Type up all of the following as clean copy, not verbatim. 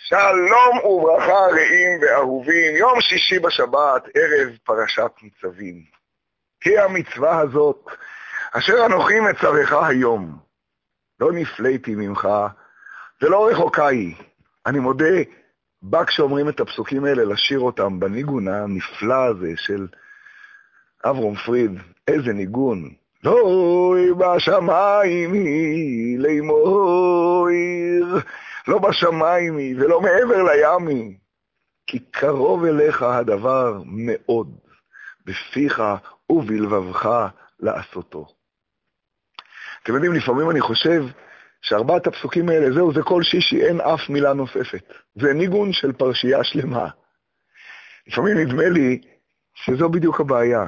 שלום וברכה רעים ואהובים, יום שישי בשבת, ערב פרשת ניצבים. כי המצווה הזאת, אשר אנוכי מצווך היום, לא נפלאתי ממך, ולא רחוקה היא. אני מודה, בא כשאומרים את הפסוקים האלה, לשיר אותם בניגון הנפלא הזה של אברום פריד. איזה ניגון. לא בשמיים היא לאמור, לא בשמיים היא ולא מעבר לים היא, כי קרוב אליך הדבר מאוד, בפיך ובלבבך לעשותו. אתם יודעים, לפעמים אני חושב שארבעת הפסוקים האלה, זה כל שישי, אין אף מילה נוספת. זה ניגון של פרשייה שלמה. לפעמים נדמה לי שזו בדיוק הבעיה.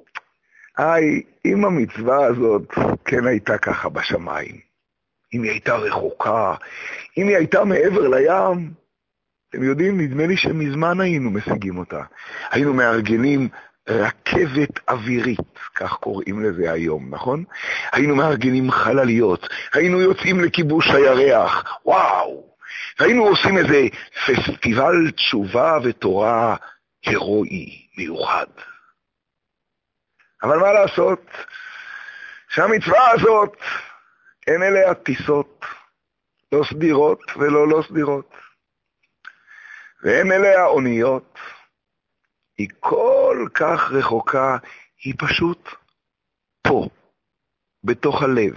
אם המצווה הזאת כן הייתה ככה בשמיים, אם היא הייתה רחוקה, אם היא הייתה מעבר לים, אתם יודעים, נדמה לי שמזמן היינו משיגים אותה. היינו מארגנים רכבת אווירית, כך קוראים לזה היום, נכון? היינו מארגנים חלליות, היינו יוצאים לכיבוש הירח, וואו! היינו עושים איזה פסטיבל תשובה ותורה הירואי מיוחד. אבל מה לעשות? שהמצווה הזאת אין אליה טיסות, לא סדירות ולא לא סדירות. ואין אליה אוניות. היא כל כך רחוקה, היא פשוט פה, בתוך הלב.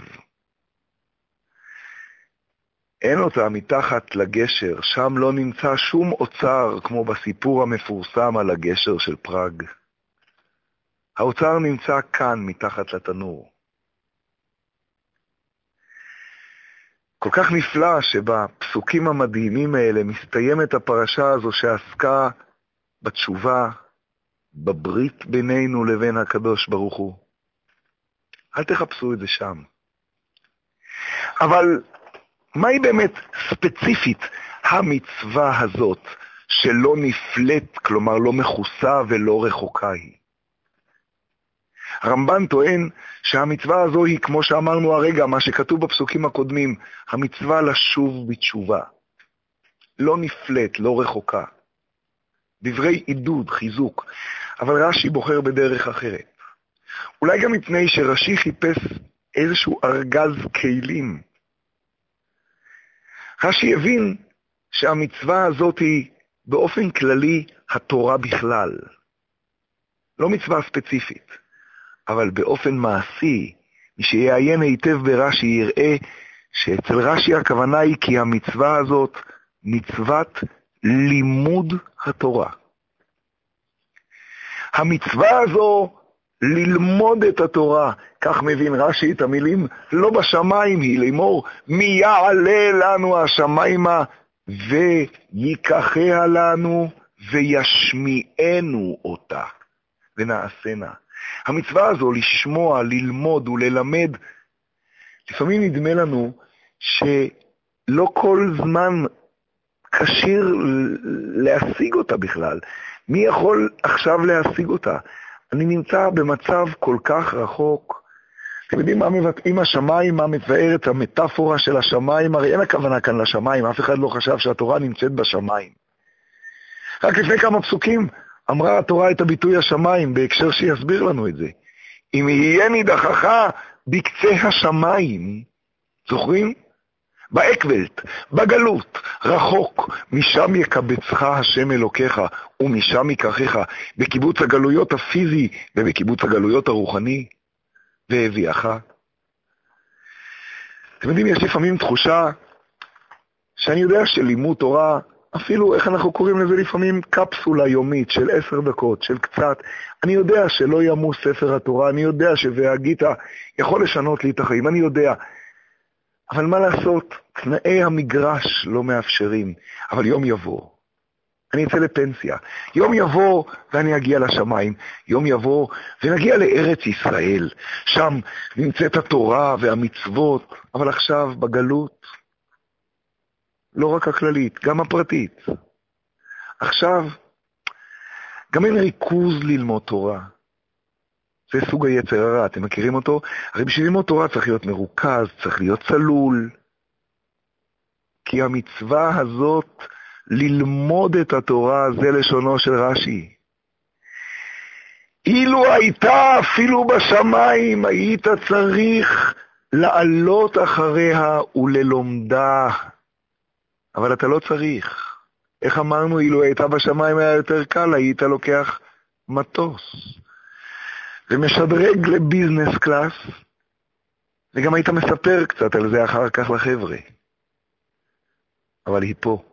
אין אותה מתחת לגשר, שם לא נמצא שום אוצר כמו בסיפור המפורסם על הגשר של פראג. האוצר נמצא כאן מתחת לתנור. כל כך נפלא שבפסוקים המדהימים האלה מסתיימת הפרשה הזו שעסקה בתשובה, בברית בינינו לבין הקדוש ברוך הוא. אל תחפשו את זה שם. אבל מהי באמת ספציפית המצווה הזאת שלא נפלט, כלומר לא מכוסה ולא רחוקה היא? הרמב"ן טוען שהמצווה הזו היא, כמו שאמרנו הרגע, מה שכתוב בפסוקים הקודמים, המצווה לשוב בתשובה. לא נפלט, לא רחוקה. דברי עידוד, חיזוק. אבל רש"י בוחר בדרך אחרת. אולי גם מפני שרש"י חיפש איזשהו ארגז כלים. רש"י הבין שהמצווה הזאת היא באופן כללי התורה בכלל. לא מצווה ספציפית. אבל באופן מעשי, מי שיעיין היטב ברש"י יראה שאצל רש"י הכוונה היא כי המצווה הזאת מצוות לימוד התורה. המצווה הזו ללמוד את התורה, כך מבין רש"י את המילים, לא בשמיים היא לאמור, מי יעלה לנו השמיימה ויקחיה לנו וישמיענו אותה ונעשנה. המצווה הזו לשמוע, ללמוד וללמד, לפעמים נדמה לנו שלא כל זמן קשיר להשיג אותה בכלל. מי יכול עכשיו להשיג אותה? אני נמצא במצב כל כך רחוק. אתם יודעים מה מבטאים השמיים, מה מתבאר את המטאפורה של השמיים? הרי אין הכוונה כאן לשמיים, אף אחד לא חשב שהתורה נמצאת בשמיים. רק לפני כמה פסוקים אמרה התורה את הביטוי השמיים, בהקשר שיסביר לנו את זה. אם יהיה נידחך בקצה השמיים, זוכרים? באקוולט, בגלות, רחוק, משם יקבצך השם אלוקיך, ומשם יקחך, בקיבוץ הגלויות הפיזי ובקיבוץ הגלויות הרוחני, והביאך. אתם יודעים, יש לפעמים תחושה שאני יודע שלימוד תורה, אפילו איך אנחנו קוראים לזה לפעמים, קפסולה יומית של 10 דקות, של קצת, אני יודע שלא ימוס ספר התורה, אני יודע שהגיטה יכול לשנות לי את החיים, אני יודע. אבל מה לעשות? תנאי המגרש לא מאפשרים, אבל יום יבוא. אני אצא לפנסיה. יום יבוא ואני אגיע לשמיים. יום יבוא ונגיע לארץ ישראל. שם נמצאת התורה והמצוות, אבל עכשיו בגלות, לא רק הכללית, גם הפרטית. עכשיו, גם אין ריכוז ללמוד תורה. זה סוג היצר הרע, אתם מכירים אותו? הרי בשביל ללמוד תורה צריך להיות מרוכז, צריך להיות צלול. כי המצווה הזאת ללמוד את התורה, זה לשונו של רש"י. אילו הייתה אפילו בשמיים, היית צריך לעלות אחריה וללומדה. אבל אתה לא צריך. איך אמרנו, אילו הייתה בשמיים היה יותר קל, היית לוקח מטוס. ומשדרג לביזנס קלאס, וגם היית מספר קצת על זה אחר כך לחבר'ה. אבל היא פה.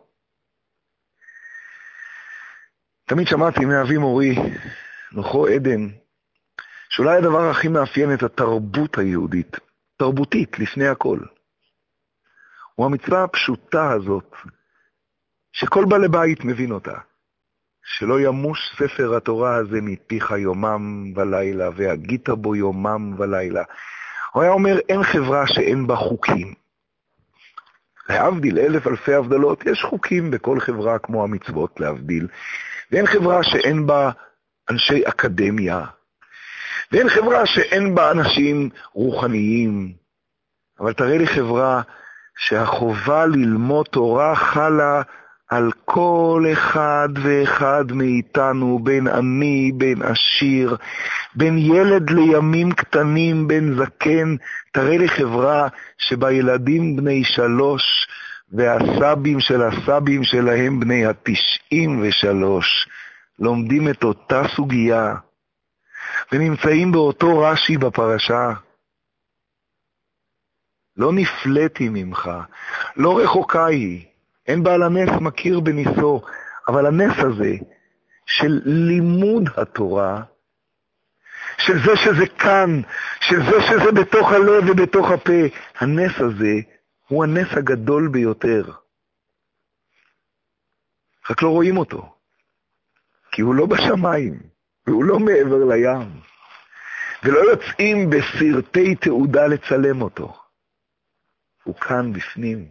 תמיד שמעתי מאבי מורי, נוחו עדן, שאולי הדבר הכי מאפיין את התרבות היהודית, תרבותית לפני הכל, הוא המצווה הפשוטה הזאת, שכל בעל בית מבין אותה, שלא ימוש ספר התורה הזה מפיך יומם ולילה, והגית בו יומם ולילה. הוא היה אומר, אין חברה שאין בה חוקים. להבדיל אלף אלפי הבדלות, יש חוקים בכל חברה כמו המצוות להבדיל, ואין חברה שאין בה אנשי אקדמיה, ואין חברה שאין בה אנשים רוחניים, אבל תראה לי חברה שהחובה ללמוד תורה חלה על כל אחד ואחד מאיתנו, בין עני, בין עשיר, בין ילד לימים קטנים, בין זקן. תראה לי חברה שבה ילדים בני 3 והסבים של הסבים שלהם בני 93 לומדים את אותה סוגיה ונמצאים באותו רש"י בפרשה. לא נפלאתי ממך, לא רחוקה היא, אין בעל הנס מכיר בניסו, אבל הנס הזה של לימוד התורה, של זה שזה כאן, של זה שזה בתוך הלב ובתוך הפה, הנס הזה הוא הנס הגדול ביותר. רק לא רואים אותו, כי הוא לא בשמיים, והוא לא מעבר לים, ולא יוצאים בסרטי תעודה לצלם אותו. הוא כאן בפנים.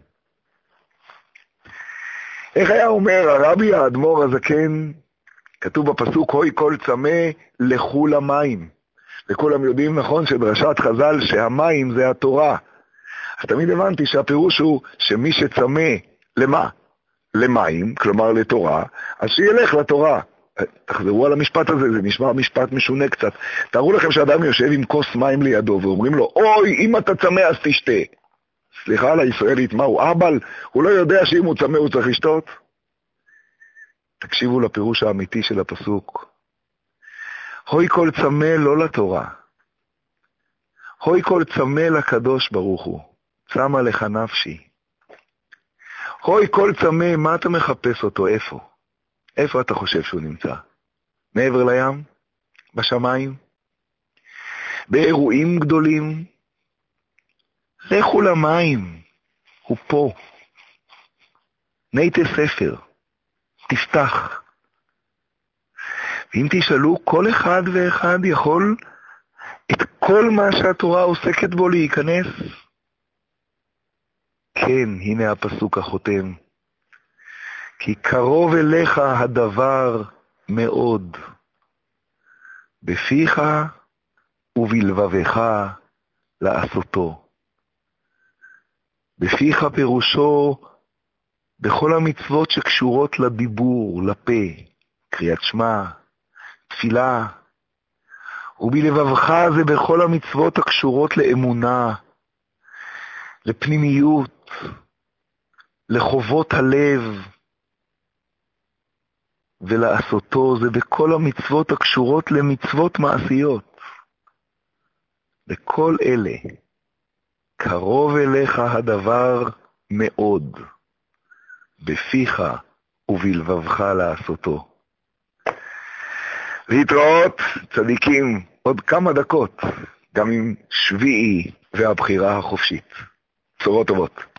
איך היה אומר הרבי האדמו"ר הזקן? כתוב בפסוק, הוי כל צמא לכו למים. וכולם יודעים נכון שדרשת חז"ל שהמים זה התורה. אז תמיד הבנתי שהפירוש הוא שמי שצמא למה? למים, כלומר לתורה, אז שילך לתורה. תחזרו על המשפט הזה, זה נשמע משפט משונה קצת. תארו לכם שאדם יושב עם כוס מים לידו ואומרים לו, אוי, אם אתה צמא אז תשתה. סליחה על הישראלית, מה הוא אבל? הוא לא יודע שאם הוא צמא הוא צריך לשתות? תקשיבו לפירוש האמיתי של הפסוק. הוי כל צמא לא לתורה. הוי כל צמא לקדוש ברוך הוא. צמא לך נפשי. הוי כל צמא, מה אתה מחפש אותו? איפה? איפה אתה חושב שהוא נמצא? מעבר לים? בשמיים? באירועים גדולים? לכו למים, הוא פה. נייטה ספר, תפתח. ואם תשאלו, כל אחד ואחד יכול את כל מה שהתורה עוסקת בו להיכנס? כן, הנה הפסוק החותם. כי קרוב אליך הדבר מאוד, בפיך ובלבבך לעשותו. בפיך פירושו בכל המצוות שקשורות לדיבור, לפה, קריאת שמע, תפילה, ובלבבך זה בכל המצוות הקשורות לאמונה, לפנימיות, לחובות הלב, ולעשותו זה בכל המצוות הקשורות למצוות מעשיות. לכל אלה קרוב אליך הדבר מאוד, בפיך ובלבבך לעשותו. להתראות צדיקים עוד כמה דקות, גם עם שביעי והבחירה החופשית. בשורות טובות.